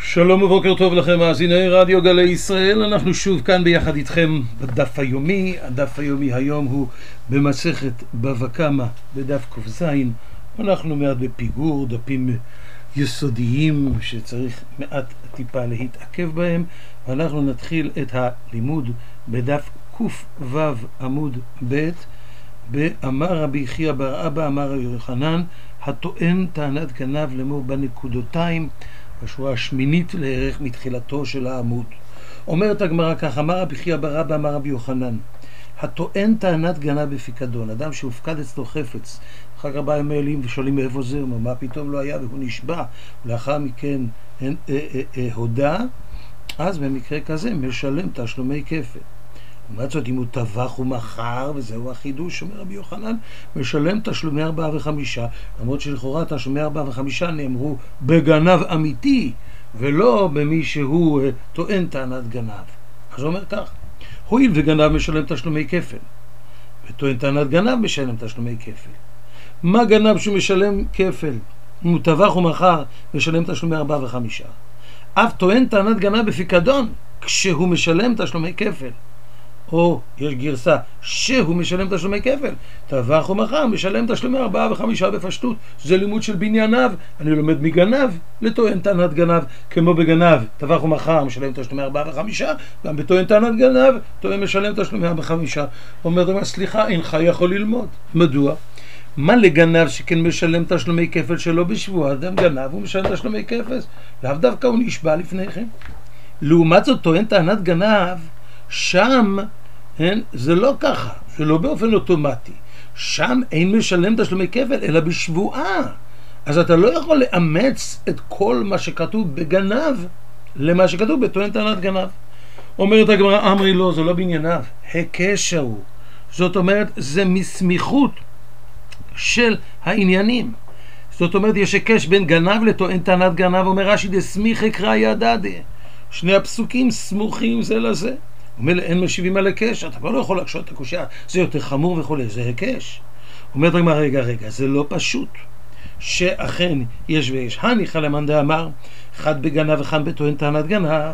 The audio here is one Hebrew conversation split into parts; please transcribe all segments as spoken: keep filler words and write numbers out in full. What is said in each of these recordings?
שלום ובוקר טוב לכם מאזיני רדיו גלי ישראל. אנחנו שוב כאן ביחד איתכם בדף היומי. הדף היומי היום הוא במסכת בבא קמא בדף ק"ז. אנחנו מעט בפיגור, דפים יסודיים שצריך מעט טיפה להתעכב בהם, ואנחנו נתחיל את הלימוד בדף ק"ו עמוד ב'. באמר רבי חייא בר אבא אמר רבי יוחנן, הטוען טענת גנב לאמור בנקודותיים, בשורה השמינית לערך מתחילתו של העמוד. אומרת הגמרא כך, אמר רבי חייא בר אבא אמר רבי יוחנן, הטוען טענת גנב בפיקדון, אדם שהופקד אצלו חפץ, אחר כך בא הם אלים ושואלים מאיפה זה, מה פתאום לא היה, והוא נשבע, ולאחר מכן אה, אה, אה, אה, הודע, אז במקרה כזה משלם תשלומי כפל. לעומת זאת, אם הוא טבח ומכר, וזהו החידוש, אומר רבי יוחנן, משלם תשלומי ארבעה וחמישה, למרות שלכאורה תשלומי ארבעה וחמישה נאמרו בגנב אמיתי, ולא במי שהוא uh, טוען טענת גנב. אז הוא אומר כך, הואיל וגנב משלם תשלומי כפל, וטוען טענת גנב משלם תשלומי כפל. מה גנב שהוא משלם כפל? אם הוא טבח ומכר, משלם תשלומי ארבעה וחמישה. אף טוען טענת גנב בפיקדון, כשהוא משלם תשלומי כפל. או יש גרסה שהוא משלם תשלומי כפל, טבח ומכר משלם תשלומי ארבעה וחמישה בפשטות. זה לימוד של בנייניו. אני לומד מגנב לטוען טענת גנב, כמו בגנב טבח ומכר משלם תשלומי ארבעה וחמישה, גם בטוען טענת גנב טוען משלם תשלומי ארבעה וחמישה. אומר, סליחה, אינך יכול ללמוד. מדוע? מה לגנב שכן משלם תשלומי כפל שלא בשבוע? אדם גנב הוא משלם תשלומי כפל, לאו דווקא הוא נשבע לפניכם. לעומת זאת טוען טענת גנב, שם אין, זה לא ככה, זה לא באופן אוטומטי. שם אין משלם תשלומי כפל, אלא בשבועה. אז אתה לא יכול לאמץ את כל מה שכתוב בגנב למה שכתוב בטוען טענת גנב. אומרת הגמרא, אמרי לא, זה לא בענייניו, הקש הוא. זאת אומרת, זה מסמיכות של העניינים. זאת אומרת, יש הקש בין גנב לטוען טענת גנב. אומר רש"י, דסמיכי קראי דדא. שני הפסוקים סמוכים זה לזה. אומר, אין משיבים על הקש, אתה כבר לא יכול להקשות את הקושיה, זה יותר חמור וכו', זה הקש. אומרת הגמרא, רגע, רגע, זה לא פשוט, שאכן יש ויש. הניחא למאן דאמר, אחד בגנב וכאן בטוען טענת גנב.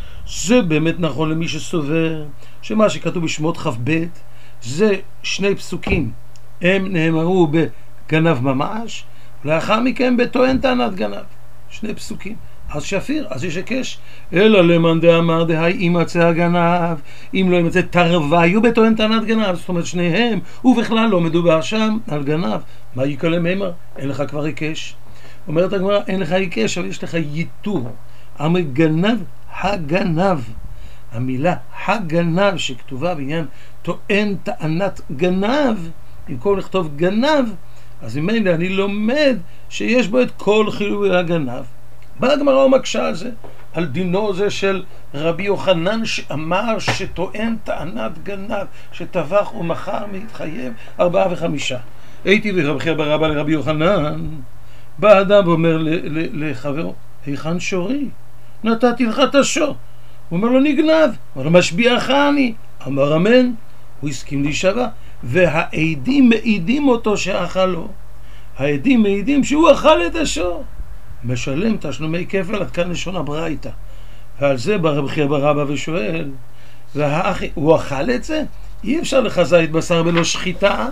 זה באמת נכון למי שסובר, שמה שכתוב בשמות כ"ב, זה שני פסוקים, הם נאמרו בגנב ממש, ולאחר מכן בטוען טענת גנב. שני פסוקים. אז שפיר, אז יש הקש. אלא למאן דאמר דהי יימצא הגנב, אם לא יימצא תרוויו בטוען טענת גנב. זאת אומרת שניהם, ובכלל לא מדובר שם על גנב. מה יקלה מימר? אין לך כבר הקש. אומרת הגמרא, אין לך הקש, אבל יש לך ייתור. אמר גנב הגנב. המילה הגנב שכתובה בעניין טוען טענת גנב, במקום לכתוב גנב, אז ממילא אני לומד שיש בו את כל חילולי הגנב. באה הגמרא ומקשה על זה, על דינו זה של רבי יוחנן שאמר שטוען טענת גנב, שטבח ומכר מתחייב ארבעה וחמישה. הייתי ורבי חייא בר אבא לרבי יוחנן, בא אדם ואומר לחברו, היכן שורי? נתתי לך את השור. הוא אומר לו, נגנב. אמר לו, משביעך אני. אמר אמן. הוא הסכים להישבע, והעדים מעידים אותו שאכל לו. העדים מעידים שהוא אכל את השור. משלם תשלומי כפל, עד כאן לשון הברייתא. ועל זה בא רבי חייא בר אבא ושואל, והאחי, הוא אכל את זה? אי אפשר לך זית בשר בלא שחיטה.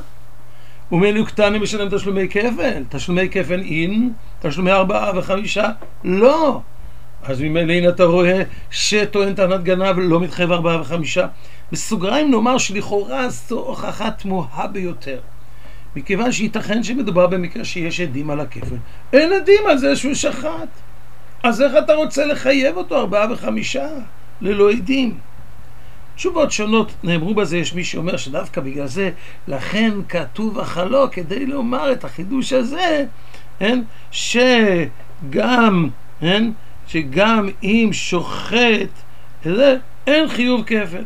ומילא קטני משלם תשלומי כפל. תשלומי כפל אין, תשלומי ארבעה וחמישה לא. אז ממילא הנה אתה רואה שטוען טענת גנב לא מתחייב ארבעה וחמישה. בסוגריים נאמר שלכאורה זו הוכחה תמוהה ביותר, מכיוון שייתכן שמדובר במקרה שיש עדים על הכפל. אין עדים על זה שהוא שחט. אז איך אתה רוצה לחייב אותו ארבעה וחמישה ללא עדים? תשובות שונות נאמרו בזה. יש מי שאומר שדווקא בגלל זה לכן כתוב אכלו, כדי לומר את החידוש הזה, אין? שגם אין? שגם אם שוחט אין חיוב כפל,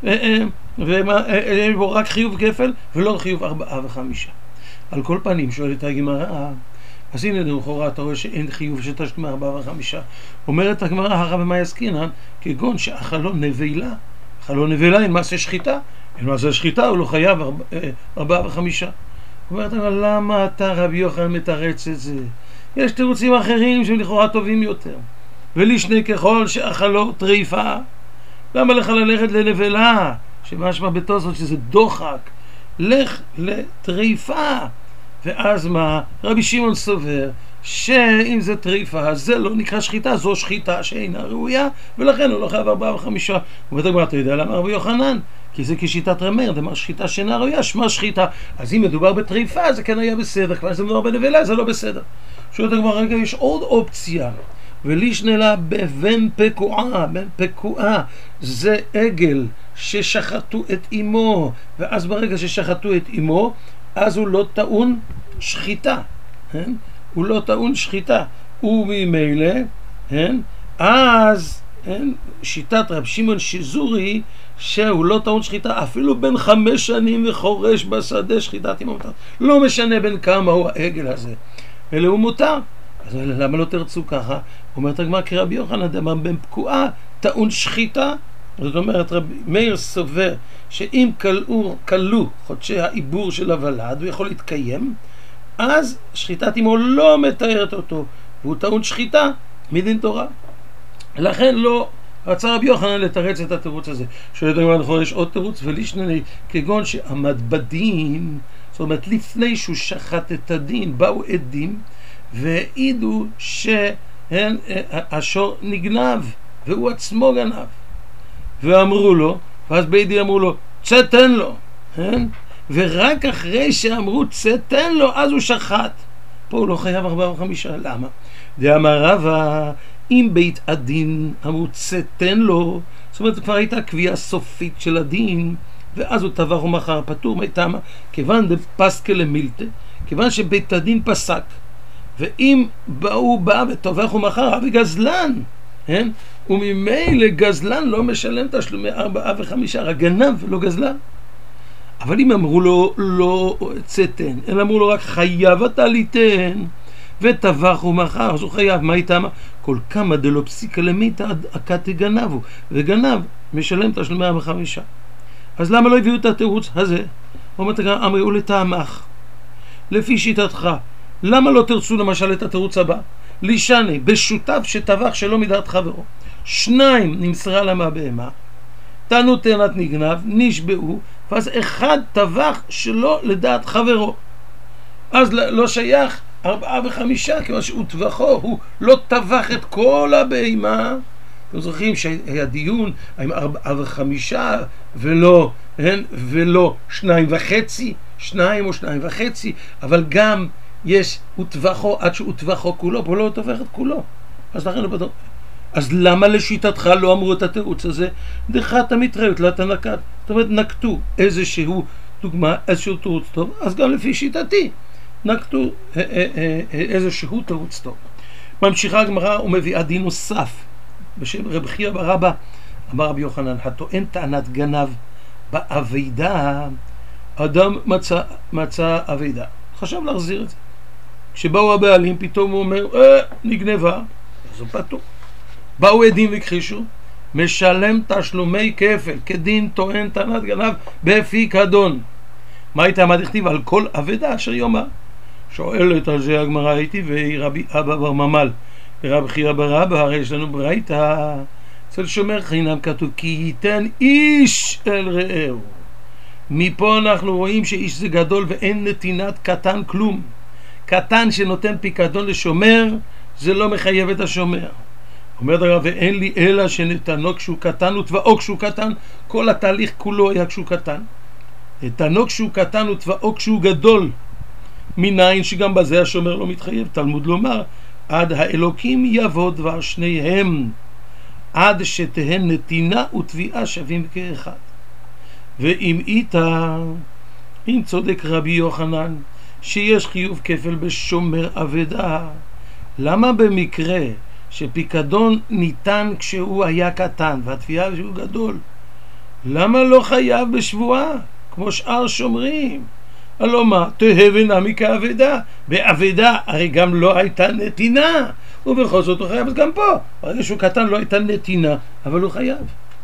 ואין בו רק חיוב כפל ולא חיוב ארבעה וחמישה. על כל פנים שואלת הגמרא, אז הנה לכאורה אתה רואה שאין חיוב של תשלומי ארבעה וחמישה. אומרת הגמרא, הרב מה יזכינן, כגון שאכלו נבלה. אכלו נבלה אין מעשה שחיטה, אין מעשה שחיטה הוא לא חייב ארבעה וחמישה. אומרת, אבל למה אתה רבי יוחנן מתרץ את זה? יש תירוצים אחרים שהם לכאורה טובים יותר. ולישני ככל שאכלו טריפה. למה לך ללכת לנבלה, שמשמע בתוספות שזה דוחק? לך לטריפה. ואז מה? רבי שמעון סובר שאם זה טריפה, אז זה לא נקרא שחיטה, זו שחיטה שאינה ראויה, ולכן הוא לא חייב ארבעה וחמישה. ובטח מה אתה יודע למה רבי יוחנן? כי זה כשיטת רמר, דמר שחיטה שאינה ראויה, שמה שחיטה. אז אם מדובר בטריפה, זה כן היה בסדר, כבר זה מדובר בנבלה, זה לא בסדר. שואלת הגמרא, רגע, יש עוד אופציה, ולישנה לה בבן פקועה. בן פקועה זה עגל ששחטו את אמו, ואז ברגע ששחטו את אמו, אז הוא לא טעון שחיטה, כן? הוא לא טעון שחיטה, וממילא, כן? אז, כן? שיטת רב שמעון שזורי, שהוא לא טעון שחיטה, אפילו בין חמש שנים וחורש בשדה שחיטת אמו מותר. לא משנה בין כמה הוא העגל הזה, אלא הוא מותר. אז למה לא תרצו ככה? אומרת הגמרא כרבי יוחנן דאמר בן פקועה טעון שחיטה. זאת אומרת, רבי מאיר סובר שאם כלו, כלו חודשי העיבור של הוולד, הוא יכול להתקיים, אז שחיטת אמו לא מתארת אותו, והוא טעון שחיטה מדין תורה. לכן לא רצה רבי יוחנן לתרץ את התירוץ הזה. שואלת הגמרא, נכון, יש עוד תירוץ, ולישנה לי כגון שעמד בדין, זאת אומרת, לפני שהוא שחט את הדין, באו עדים והעידו שהשור נגנב, והוא עצמו גנב. ואמרו לו, ואז בית דין אמרו לו, צא תן לו, כן? ורק אחרי שאמרו צא תן לו, אז הוא שחט. פה הוא לא חייב ארבעה וחמישה. למה? דאמר רבא, אם בית הדין אמרו צא תן לו, זאת אומרת, כבר הייתה קביעה סופית של הדין, ואז הוא טבח ומכר פטור. מטעמה, כיוון דפסקה למילתא, כיוון שבית הדין פסק, ואם הוא בא וטבח ומכר וגזלן, כן? וממילא גזלן לא משלם תשלומי ארבעה וחמישה, רק גנב ולא גזלן. אבל אם אמרו לו לא צאתן, אלא אמרו לו רק חייב אתה ליתן, וטבח ומכר, אז הוא חייב. מה איתם? כל כמה דלא פסיקה למיתא הכת גנבו, וגנב משלם תשלומי ארבעה וחמישה. אז למה לא הביאו את התירוץ הזה? אומרת גם אמרו לטעמך, לפי שיטתך, למה לא תרצו למשל את התירוץ הבא? לישני, בשותף שטבח שלא מדעת חברו, שניים נמסרה למה בהמה, תנו תאנת נגנב, נשבעו, ואז אחד טבח שלא לדעת חברו, אז לא שייך ארבעה וחמישה, כיוון שהוא טבחו, הוא לא טבח את כל הבהמה. אתם זוכרים שהיה דיון עם ארבעה וחמישה ולא, אין, ולא שניים וחצי, שניים או שניים וחצי, אבל גם יש וטבחו עד שהוא טבחו כולו, פה לא טבח את כולו. אז לכן לא בטוח. אז למה לשיטתך לא אמרו את התירוץ הזה? דחת המתראות לא תנקת. זאת אומרת, נקטו איזשהו דוגמה, איזשהו תירוץ טוב, אז גם לפי שיטתי נקטו איזשהו תירוץ טוב. ממשיכה הגמרא ומביאה דין נוסף בשם רב חייא בר אבא. אמר רבי יוחנן, הטוען טענת גנב באבידה, אדם מצא, מצא אבידה, חשב להחזיר את זה. כשבאו הבעלים, פתאום הוא אומר, אה, נגנבה, אז הוא פתור. באו עדים וכחישו, משלם תשלומי כפל, כדין טוען טענת גנב בפיקדון. מה הייתה מה דכתיב? על כל אבדה אשר יאמר. שואלת על זה הגמרא, הייתי והיא רבי אבא בר ממל ורבי חייא בר אבא, הרי יש לנו ברייתא אצל שומר חינם כתוב כי ייתן איש אל רעהו. מפה אנחנו רואים שאיש זה גדול ואין נתינת קטן כלום. קטן שנותן פיקדון לשומר זה לא מחייב את השומר. אומרת הרב, ואין לי אלא שנתנו כשהוא קטן וטבעו כשהוא קטן. כל התהליך כולו היה כשהוא קטן. נתנו כשהוא קטן וטבעו כשהוא גדול. מניין שגם בזה השומר לא מתחייב. תלמוד לומר, עד האלוקים יבוא דבר שניהם, עד שתהן נתינה ותביעה שווים כאחד. ואם איתה, אם צודק רבי יוחנן שיש חיוב כפל בשומר אבדה, למה במקרה שפיקדון ניתן כשהוא היה קטן והתביעה כשהוא גדול, למה לא חייב בשבועה כמו שאר שומרים? הלא מה, תהבנה מכאבדה. באבדה הרי גם לא הייתה נתינה, ובכל זאת הוא חייב. אז גם פה הרי שהוא קטן לא הייתה נתינה, אבל הוא חייב.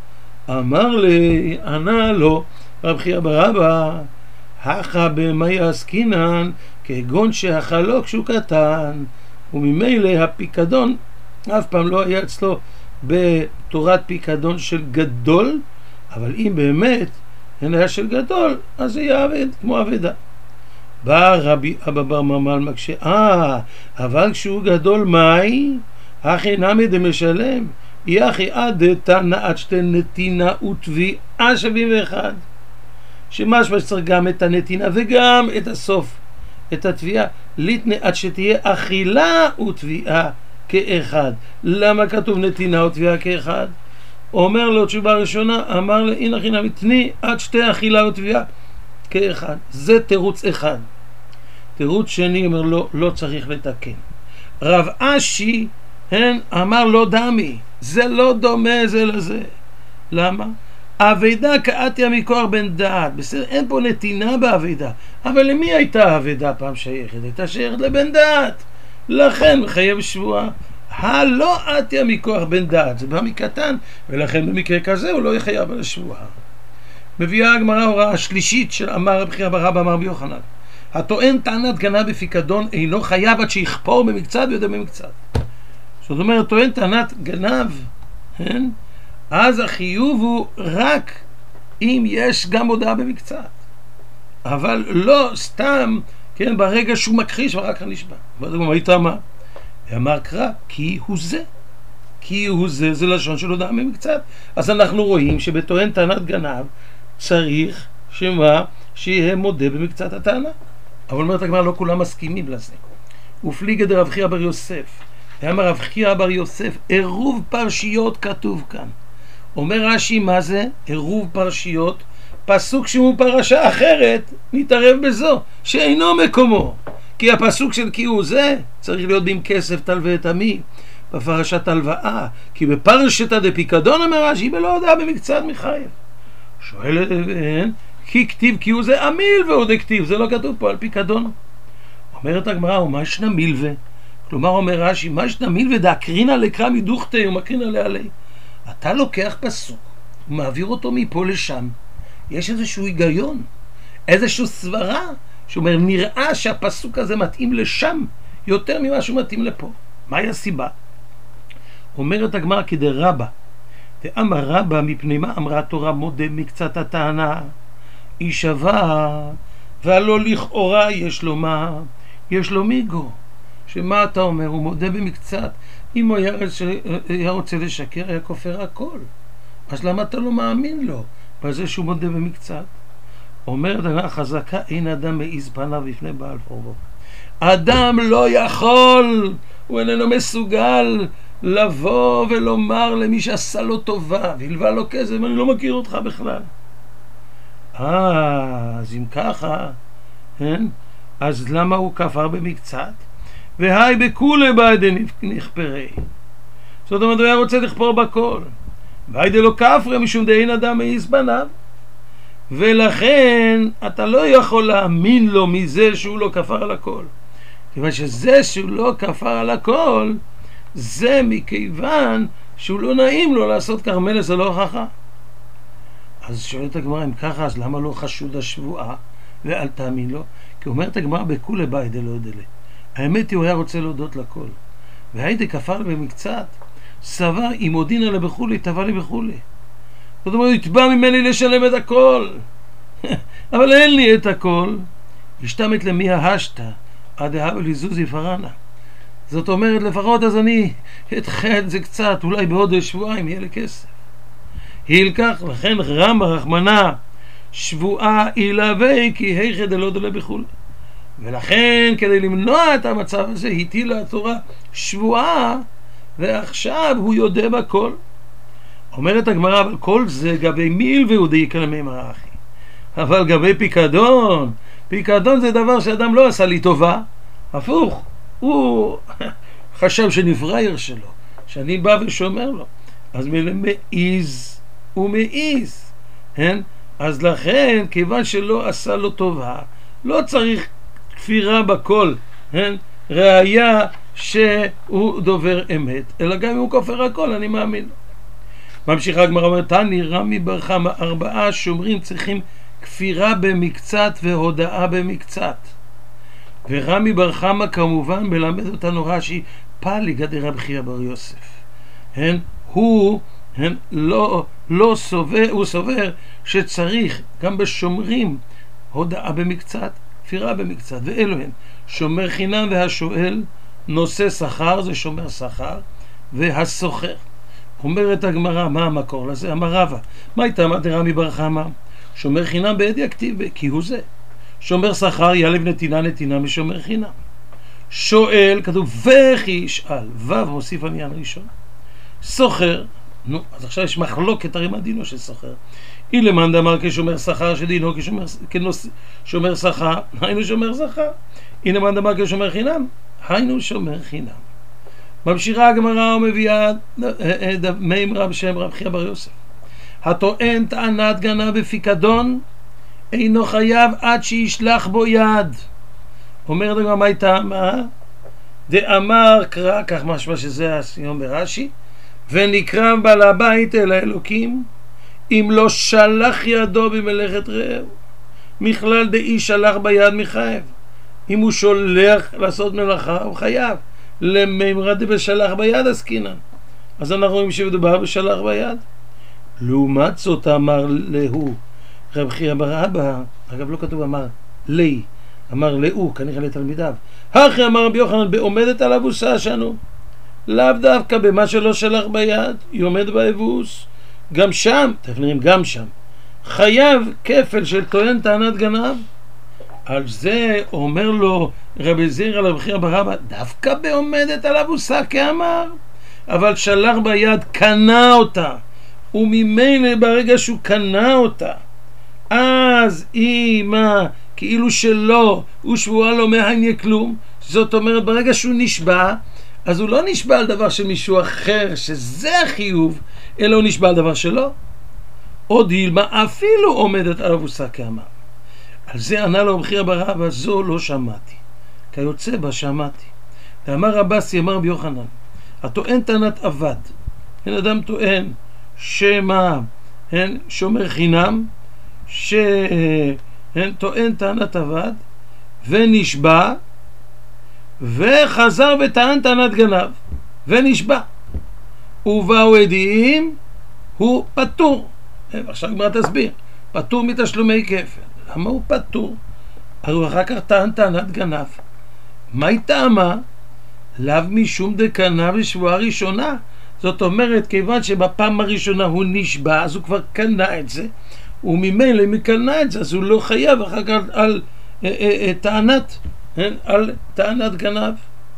אמר לי, ענה לו רב חייא בר אבא, הכה במאי עסקינן כגון שאכלו כשהוא קטן, וממילא הפיקדון אף פעם לא היה אצלו בתורת פיקדון של גדול, אבל אם באמת אין היה של גדול, אז זה יהיה עבד, כמו עבדה. בא רבי אבא בר ממל מקשה, אה, אבל כשהוא גדול מהי? אחי נמי דמשלם, יחי עד תנא עד שתי נתינה ותביעה שווים ואחד. שמשמע שצריך גם את הנתינה וגם את הסוף, את התביעה, ליתנה עד שתהיה אכילה ותביעה כאחד. למה כתוב נתינה ותביעה כאחד? אומר לו תשובה ראשונה, אמר לי, הנה חינם, תני עד שתי אכילה ותביעה כאחד. זה תירוץ אחד. תירוץ שני אומר לו, לא צריך לתקן. רב אשי, הן, אמר לו דמי, זה לא דומה זה לזה. למה? אבידה קאתיה מכוח בן דעת. בסדר, אין פה נתינה באבידה. אבל למי הייתה אבידה פעם שייכת? הייתה שייכת לבן דעת. לכן מחייב שבועה. הלא אתיה מכוח בן דעת. זה בא מקטן, ולכן במקרה כזה הוא לא יחייב על השבועה. מביאה הגמרא הוראה השלישית של אמר רבי חייא בר אבא אמר רבי יוחנן. הטוען טענת גנב בפיקדון אינו חייב עד שיכפור במקצת ויודע במקצת. זאת אומרת, טוען טענת גנב, כן? אז החיוב הוא רק אם יש גם הודעה במקצת. אבל לא סתם, כן, ברגע שהוא מכחיש ורק נשבע. ואז הוא אמר, מה? אמר קרא, כי הוא זה. כי הוא זה, זה לשון של הודעה במקצת. אז אנחנו רואים שבטוען טענת גנב צריך שמה? שיהיה מודה במקצת הטענה. אבל אומרת הגמרא, לא כולם מסכימים לזה. ופליגי דרב חייא בר יוסף. אמר רב חייא בר יוסף, עירוב פרשיות כתוב כאן. אומר רש"י, מה זה? עירוב פרשיות. פסוק שהוא פרשה אחרת, נתערב בזו, שאינו מקומו. כי הפסוק של כי הוא זה, צריך להיות בים כסף תלווה את עמי, בפרשת הלוואה. כי בפרשתא דפיקדון אומר רש"י, בלא הודעה במקצת מחייב. שואל, כי כתיב כי הוא זה המיל ועוד הכתיב, זה לא כתוב פה על פיקדון. אומרת הגמרא, ומה ישנה מילווה? כלומר אומר רש"י, מה ישנה מילווה דאקרינא לקרא מדוכתא ומקרינא לעלי. אתה לוקח פסוק ומעביר אותו מפה לשם, יש איזשהו היגיון, איזשהו סברה שאומר נראה שהפסוק הזה מתאים לשם יותר ממה שהוא מתאים לפה. מהי הסיבה? אומרת הגמרא כדרבא דאמר רבא מפני מה אמרה תורה מודה מקצת הטענה היא שווה, והלא לכאורה יש לו מה? יש לו מיגו. שמה אתה אומר? הוא מודה במקצת. אם הוא היה, היה רוצה לשקר, היה כופר הכל. אז למה אתה לא מאמין לו? בזה שהוא מודה במקצת. אומרת הגמרא חזקה, אין אדם מעיז פניו בפני בעל חורבו. אדם לא יכול, הוא איננו מסוגל לבוא ולומר למי שעשה לו טובה, והלווה לו כסף, אני לא מכיר אותך בכלל. אה, אז אם ככה, כן? אז למה הוא כפר במקצת? והי בכולי בעדי נכפרי. זאת אומרת, הוא היה רוצה לכפור בכל. והי דלא כפרי משום דאין אדם מעיז פניו. ולכן אתה לא יכול להאמין לו מזה שהוא לא כפר על הכל. כיוון שזה שהוא לא כפר על הכל, זה מכיוון שהוא לא נעים לו לעשות כרמל, זה לא הוכחה. אז שואלת הגמרא, אם ככה, אז למה לא חשוד השבועה ואל תאמין לו? כי אומרת הגמרא בכולי בעדי לא דלה. האמת היא, הוא היה רוצה להודות לכל. והייתי כפר במקצת, סבר אם הודין עלי בחולי, תבע לי בחולי. זאת אומרת, יתבע ממני לשלם את הכל. אבל אין לי את הכל. השתמת למי ההשתה, עד ההבל יזוזי פרנה. זאת אומרת, לפחות אז אני אתחה את זה קצת, אולי בעוד שבועיים יהיה לי כסף. הילקח, לכן רמא רחמנא, שבועה ילווה, כי היכא דלא דלה בחולי. ולכן, כדי למנוע את המצב הזה, הטילה התורה שבועה, ועכשיו הוא יודע בכל. אומרת הגמרא, אבל כל זה גבי מיל ויהודי כלמי מרחי. אבל גבי פיקדון, פיקדון זה דבר שאדם לא עשה לי טובה, הפוך, הוא חשב שנפרייר שלו, שאני בא ושומר לו. אז מעיז, הוא מעיז, כן? אז לכן, כיוון שלא עשה לו טובה, לא צריך כפירה בכל, כן? ראיה שהוא דובר אמת, אלא גם אם הוא כופר הכל, אני מאמין. ממשיכה הגמרא אומרת, תני רמי בר חמא, ארבעה שומרים צריכים כפירה במקצת והודאה במקצת. ורמי בר חמא כמובן מלמד אותנו רש"י, פליגא דרבי חייא בר יוסף. הן, הוא הן לא, לא סובר, הוא סובר שצריך גם בשומרים הודעה במקצת, כפירה במקצת, ואלו הן שומר חינם והשואל נושא שכר, זה שומר שכר, והסוחר. אומרת הגמרא, מה המקור לזה? אמר רבא, מה הייתה דרמי בר חמא? שומר חינם בעדי הכתיב, כי הוא זה. שומר שכר יעלב נתינה נתינה משומר חינם. שואל, כתוב וכי ישאל, ו' מוסיף עניין ראשון. סוחר, נו, אז עכשיו יש מחלוקת הרי מה דינו של סוחר. אילמאן דאמר כשומר שכר שדינו כשומר כנוס, שומר שכר, היינו שומר שכר. אילמאן דאמר כשומר חינם, היינו שומר חינם. ממשיכה הגמרא ומביאה מימרא בשם רבי חייא בר יוסף. הטוען טענת גנב בפיקדון אינו חייב עד שישלח בו יד. אומרת הגמרא, מה הייתה? מה? דאמר קרא, כך משמע שזה הסיום ברש"י, ונקרא בעל הבית אל האלוקים אם לא שלח ידו במלאכת רעהו. מכלל דאי שלח ביד מחייב. אם הוא שולח לעשות מלאכה הוא חייב. למימרא דבשלח ביד עסקינן. אז אנחנו רואים שמדובר בשלח ביד. לעומת זאת אמר להו רבי חייא בר אבא, אגב לא כתוב אמר לי, אמר להו, כנראה לתלמידיו. הכי אמר רבי יוחנן בעומדת על אבוסה שנו. לאו דווקא במה שלא שלח ביד, היא עומד באבוס. גם שם, תכף נראים גם שם, חייב כפל של טוען טענת גנב. על זה אומר לו רבי זירא לרבי חייא בר אבא, דווקא בעומדת על אבוסה כאמר, אבל שלח ביד קנה אותה, וממילא ברגע שהוא קנה אותה, אז היא מה, כאילו שלא, הוא שבועה לא מהעניין כלום. זאת אומרת, ברגע שהוא נשבע, אז הוא לא נשבע על דבר של מישהו אחר, שזה החיוב, אלא הוא נשבע על דבר שלו. עוד הילמה אפילו עומדת על אבוסה כאמר. על זה ענה לו רבי חייא בר אבא, זו לא שמעתי, כיוצא בה שמעתי. ואמר רבסי, אמר רבי יוחנן, הטוען טענת עבד, אין אדם טוען שמה, אין שומר חינם, שאין טוען טענת עבד, ונשבע, וחזר וטען טענת גנב, ונשבע. ובאו עדים, הוא פטור. עכשיו גמרא תסביר, פטור מתשלומי כפל. למה הוא פטור? הרי הוא אחר כך טען טענת גנב. מה היא טעמה? לאו משום דקנה בשבועה ראשונה. זאת אומרת, כיוון שבפעם הראשונה הוא נשבע, אז הוא כבר קנה את זה, וממילא אם הוא קנה את זה, אז הוא לא חייב אחר כך על אה, אה, אה, טענת, אה, על טענת גנב.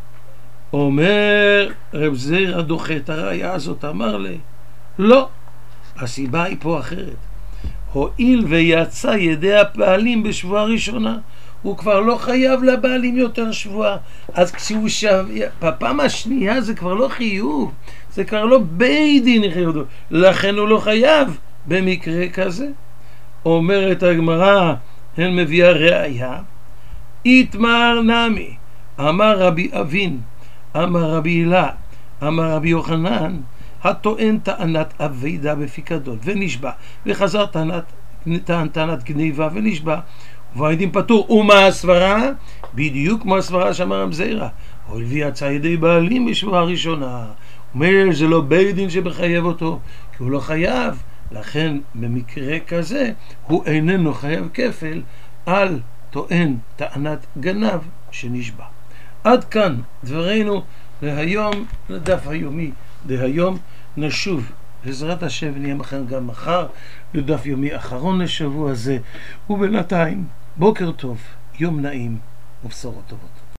אומר רב זירא דוחה את הראיה הזאת, אמר לי, לא, הסיבה היא פה אחרת. הואיל ויצא ידי הבעלים בשבועה ראשונה, הוא כבר לא חייב לבעלים יותר שבועה. אז כשהוא שב... בפעם השנייה זה כבר לא חיוב, זה כבר לא בית דין חיוב, לכן הוא לא חייב במקרה כזה. אומרת הגמרא, הן מביאה ראיה, איתמר נמי, אמר רבי אבין, אמר רבי הילה, אמר רבי יוחנן, הטוען טענת אבידה בפיקדון ונשבע, וחזר טענת, טען טענת גניבה ונשבע, ובעדים פטור. ומה הסברה? בדיוק כמו הסברה שאמר רב זירא, הואיל ויצא ידי בעלים בשבועה הראשונה, אומר זה לא בית דין שבחייב אותו, כי הוא לא חייב, לכן במקרה כזה הוא איננו חייב כפל על טוען טענת גנב שנשבע. עד כאן דברינו להיום, לדף היומי להיום. נשוב בעזרת השם ונהיה לכם גם מחר לדף יומי אחרון לשבוע זה, ובינתיים בוקר טוב, יום נעים ובשורות טובות.